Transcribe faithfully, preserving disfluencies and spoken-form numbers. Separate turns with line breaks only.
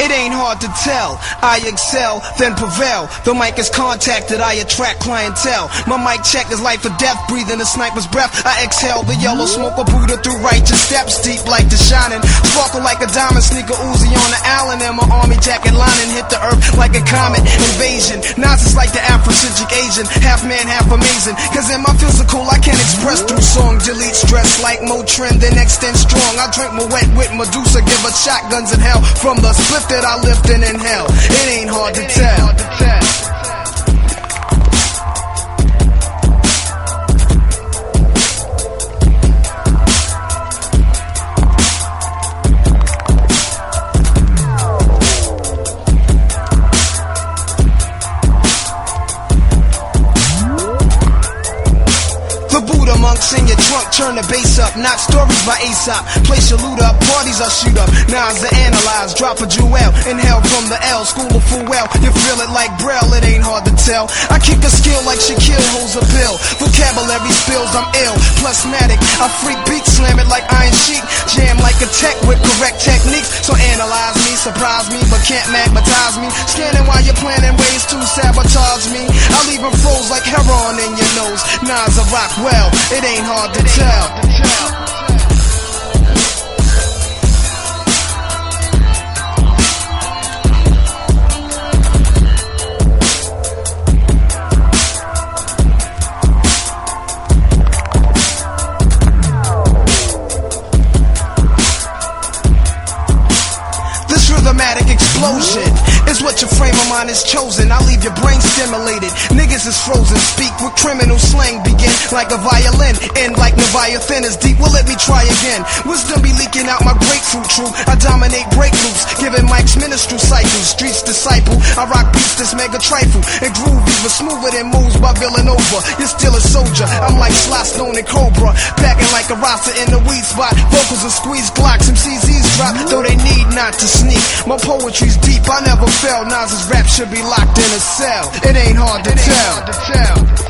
It ain't hard to tell. I excel, then prevail. The mic is contacted, I attract clientele. My mic check is life or death, breathing a sniper's breath. I exhale the yellow smoke of Buddha through righteous steps, deep like the shining. Sparkle like a diamond, sneaker Uzi on the island, and my army jacket lining hit the earth like a comet invasion. Nazis like the Afrocentric Asian, half man, half amazing. Cause in my physical I can express through song, delete stress like Motrin, then extend strong. I drink my wet with Medusa, give her shotguns in hell from the split that I lift and inhale. It ain't hard to tell. Monks in your trunk, turn the bass up. Not stories by Aesop. Place your loot up, parties I shoot up. Nas to analyze, drop a jewel. Inhale from the L, school of full well. You feel it like Braille, it ain't hard to tell. I kick a skill like Shaquille holds a bill. Vocabulary spills, I'm ill. Plusmatic, I freak beat, slam it like Iron Sheik. Jam like a tech with correct techniques. So analyze me, surprise me, but can't magnetize me. Scanning while you're planning ways to sabotage me. I leave them froze like heroin in your nose. Nas I rock well. It ain't hard to tell. This rhythmatic explosion is what your frame of mind is chosen. I leave your brain stimulated. Niggas is frozen. Speak with criminal slang. Begin like a violin. End like Leviathan is deep. Well, let me try again. Wisdom be leaking out my grapefruit true. I dominate break loops. Giving mics ministerial cycles. Streets disciple. I rock beats this mega trifle. And groove even smoother than moves by Villanova. You're still a soldier. I'm like Sly Stone and Cobra. Packing like a Rasta in the weed spot. Vocals are squeezed Glocks. M Cs eavesdrop. Though they need not to sneak. My poetry's deep. I never fell. Nas's rap should be locked in a cell. It ain't hard to tell.